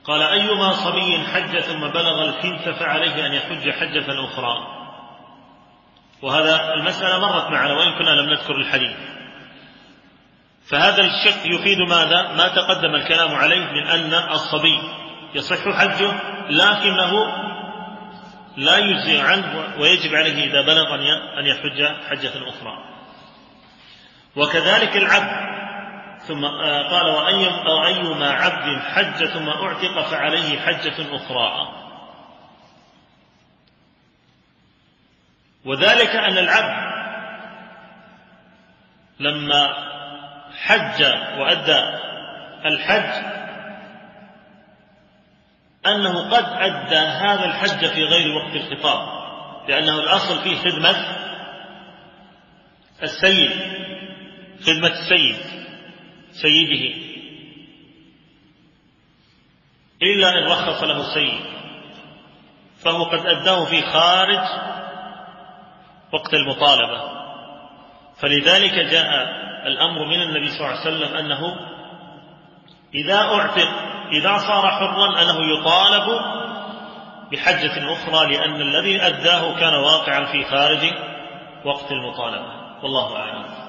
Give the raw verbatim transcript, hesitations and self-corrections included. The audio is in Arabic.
قال: أيما صبي حج ثم بلغ الحنث فعليه أن يحج حجة أخرى. وهذا المسألة مرت معنا وإن كنا لم نذكر الحديث. فهذا الشق يفيد ماذا؟ ما تقدم الكلام عليه من أن الصبي يصح حجه لكنه لا يجزئ عنه ويجب عليه إذا بلغ أن يحج حجة أخرى. وكذلك العبد. ثم قال: وأيما عبد حج ثم أعتق فعليه حجة أخرى. وذلك أن العبد لما حج وأدى الحج أنه قد أدى هذا الحج في غير وقت الخطاب، لأنه الأصل فيه خدمة السيد، خدمة السيد سيده، إلا إن رخص له السيد، فهو قد أداه في خارج وقت المطالبة. فلذلك جاء الأمر من النبي صلى الله عليه وسلم أنه إذا أعتق، إذا صار حرا، أنه يطالب بحجة أخرى، لأن الذي أداه كان واقعا في خارج وقت المطالبة. والله أعلم.